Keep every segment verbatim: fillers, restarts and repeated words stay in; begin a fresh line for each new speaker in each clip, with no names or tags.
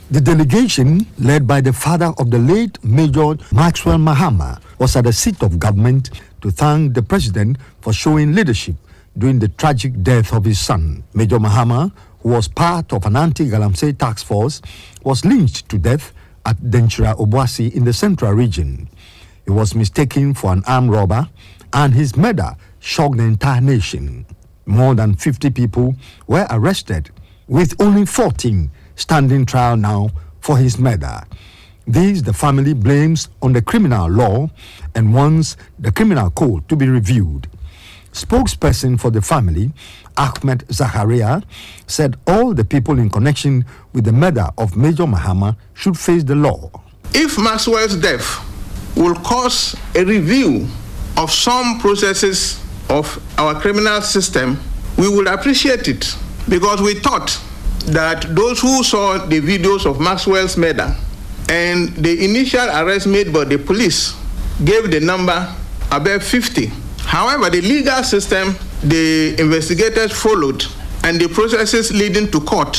The delegation, led by the father of the late Major Maxwell Mahama, was at the seat of government to thank the president for showing leadership during the tragic death of his son. Major Mahama, who was part of an anti-Galamsey task force, was lynched to death at Denchira Obuasi in the central region. He was mistaken for an armed robber, and his murder shocked the entire nation. More than fifty people were arrested, with only fourteen standing trial now for his murder. This the family blames on the criminal law and wants the criminal code to be reviewed. Spokesperson for the family, Ahmed Zakaria, said all the people in connection with the murder of Major Mahama should face the law.
If Maxwell's death will cause a review of some processes of our criminal system, we would appreciate it, because we thought that those who saw the videos of Maxwell's murder and the initial arrest made by the police gave the number above fifty. However, the legal system the investigators followed and the processes leading to court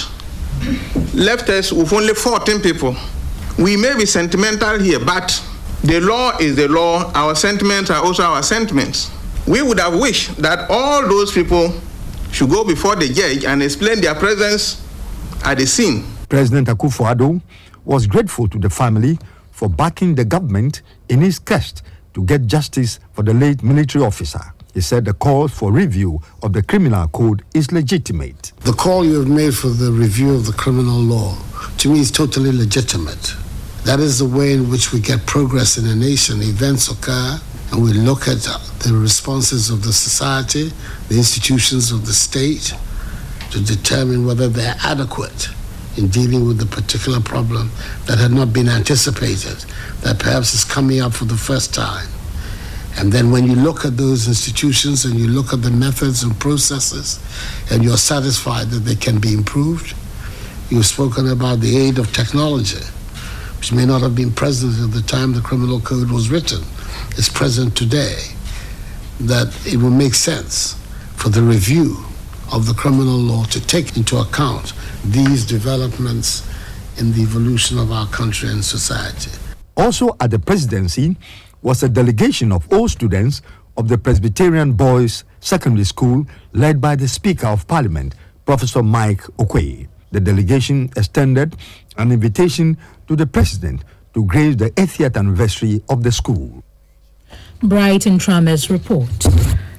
left us with only fourteen people. We may be sentimental here, but the law is the law. Our sentiments are also our sentiments. We would have wished that all those people should go before the judge and explain their presence at the scene.
President Akufo-Addo was grateful to the family for backing the government in his quest to get justice for the late military officer. He said the call for review of the criminal code is legitimate.
The call you have made for the review of the criminal law, to me, is totally legitimate. That is the way in which we get progress in a nation. Events occur, and we look at the responses of the society, the institutions of the state, to determine whether they're adequate in dealing with the particular problem that had not been anticipated, that perhaps is coming up for the first time. And then when you look at those institutions and you look at the methods and processes, and you're satisfied that they can be improved, you've spoken about the aid of technology, which may not have been present at the time the criminal code was written. It's present today, that it will make sense for the review of the criminal law to take into account these developments in the evolution of our country and society.
Also at the presidency was a delegation of all students of the Presbyterian Boys Secondary School led by the Speaker of Parliament, Professor Mike Okoye. The delegation extended an invitation to the president to grace the eightieth anniversary of the school.
Brighton Tramers report.